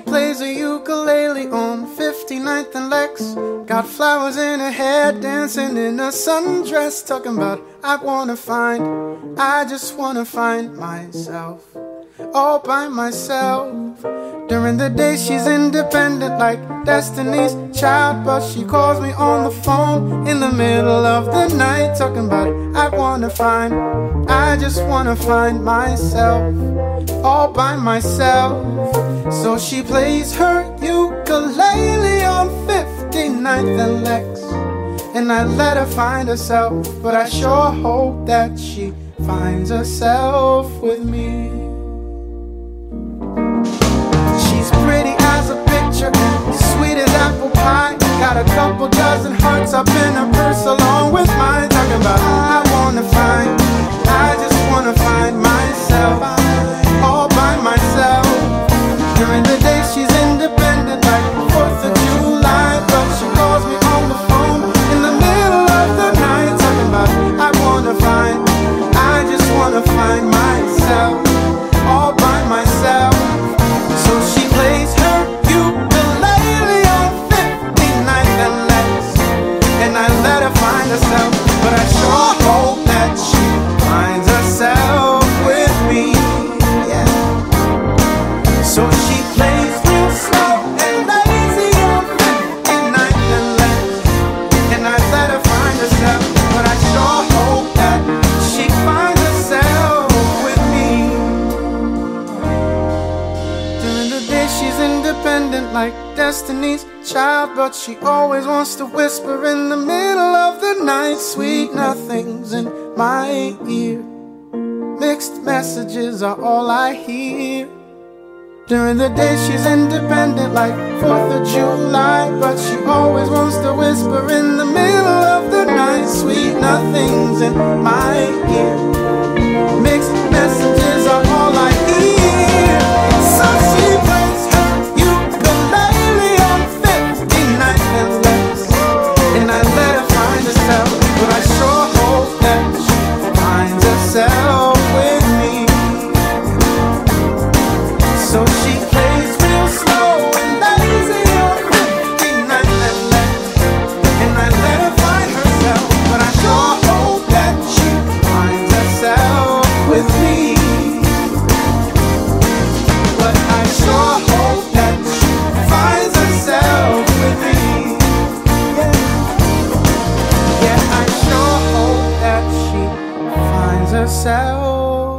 plays a ukulele on 59th and Lex. Got flowers in her hair, dancing in a sundress, talking about I just wanna find myself, all by myself. During the day she's independent like Destiny's Child, but she calls me on the phone in the middle of the night, talking about I just wanna find myself, all by myself. So she plays her ukulele on 59th and Lex, and I let her find herself, but I sure hope that she finds herself with me. She's pretty as a picture, sweet as apple pie. Got a couple dozen hearts up in her purse along with mine, talking about I just wanna find myself, all by myself. During the day she's independent like 4th of July, but she calls me on the phone in the middle of the night, talking about I just wanna find myself, all by myself. So she plays her ukulele on 59th and Lex, and I let her find herself, but I sure hope that she finds herself with me, yeah. So she plays real slow and lazy on 59th and Lex, and I let her find herself, but I sure hope that she finds herself with me. During the day she's independent like Destiny's Child, but she always wants to whisper in the middle of the night sweet nothings in my ear. Mixed messages are all I hear. During the day she's independent like 4th of July, but she always wants to whisper in the middle of the night sweet nothings in my ear. Mixed messages are all I hear. So she plays her ukulele on 59th and Lex, and I let her find herself, but I sure hope that she finds herself with me. So she plays real slow and lazy on 59th and Lex, and I let her find herself, but I sure hope that she finds herself with me. But I sure hope that she finds herself with me. Yeah, I sure hope that she finds herself